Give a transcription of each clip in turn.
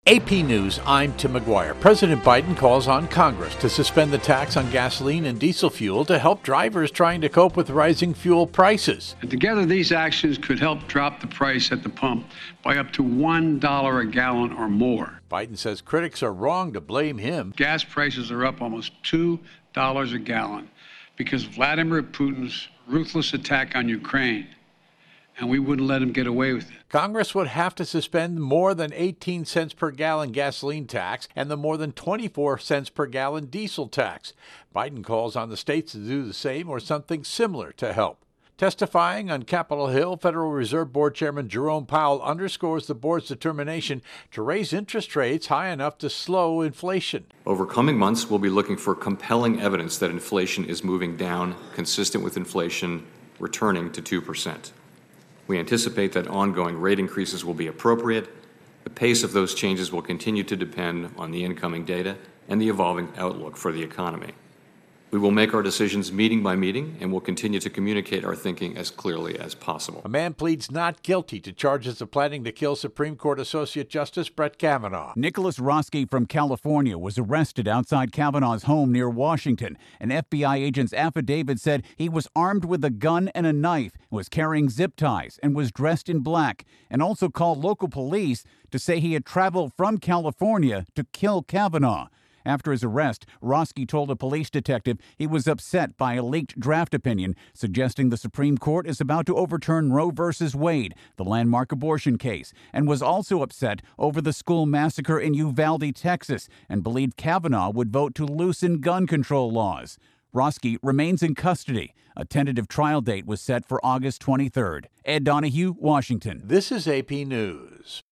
AP News, I'm Tim McGuire. President Biden calls on Congress to suspend the tax on gasoline and diesel fuel to help drivers trying to cope with rising fuel prices. And together, these actions could help drop the price at the pump by up to $1 a gallon or more. Biden says critics are wrong to blame him. Gas prices are up almost $2 a gallon because of Vladimir Putin's ruthless attack on Ukraine. And we wouldn't let him get away with it. Congress would have to suspend more than 18 cents per gallon gasoline tax and the more than 24 cents per gallon diesel tax. Biden calls on the states to do the same or something similar to help. Testifying on Capitol Hill, Federal Reserve Board Chairman Jerome Powell underscores the board's determination to raise interest rates high enough to slow inflation. Over coming months, we'll be looking for compelling evidence that inflation is moving down, consistent with inflation returning to 2%. We anticipate that ongoing rate increases will be appropriate. The pace of those changes will continue to depend on the incoming data and the evolving outlook for the economy. We will make our decisions meeting by meeting and will continue to communicate our thinking as clearly as possible. A man pleads not guilty to charges of planning to kill Supreme Court Associate Justice Brett Kavanaugh. Nicholas Roski from California was arrested outside Kavanaugh's home near Washington. An FBI agent's affidavit said he was armed with a gun and a knife, was carrying zip ties, and was dressed in black, and also called local police to say he had traveled from California to kill Kavanaugh. After his arrest, Roski told a police detective he was upset by a leaked draft opinion suggesting the Supreme Court is about to overturn Roe v. Wade, the landmark abortion case, and was also upset over the school massacre in Uvalde, Texas, and believed Kavanaugh would vote to loosen gun control laws. Roski remains in custody. A tentative trial date was set for August 23rd. Ed Donahue, Washington. This is AP News.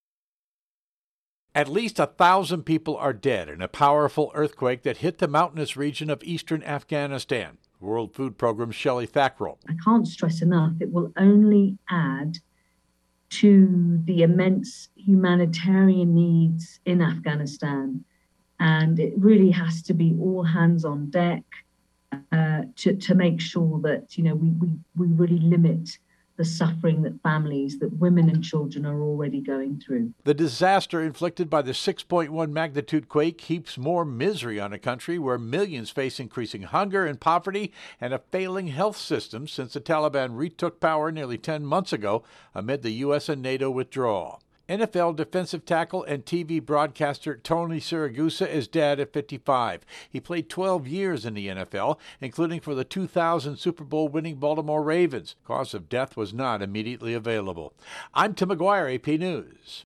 At least 1,000 people are dead in a powerful earthquake that hit the mountainous region of eastern Afghanistan. World Food Program's Shelley Thackrell. I can't stress enough, it will only add to the immense humanitarian needs in Afghanistan. And it really has to be all hands on deck to make sure that, we really limit the suffering that families, that women and children are already going through. The disaster inflicted by the 6.1 magnitude quake heaps more misery on a country where millions face increasing hunger and poverty and a failing health system since the Taliban retook power nearly 10 months ago amid the U.S. and NATO withdrawal. NFL defensive tackle and TV broadcaster Tony Siragusa is dead at 55. He played 12 years in the NFL, including for the 2000 Super Bowl winning Baltimore Ravens. Cause of death was not immediately available. I'm Tim McGuire, AP News.